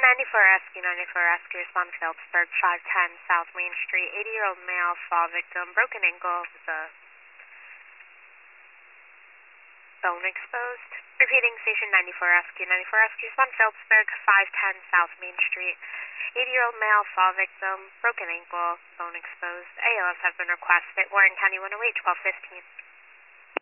94 Rescue, 94 Rescue, respond to Phillipsburg, 510 South Main Street, 80-year-old male, fall victim, broken ankle, with a bone exposed. Repeating, station 94 Rescue, 94 Rescue, respond to Phillipsburg, 510 South Main Street, 80-year-old male, fall victim, broken ankle, bone exposed. ALS has been requested. Warren County 108, 1215.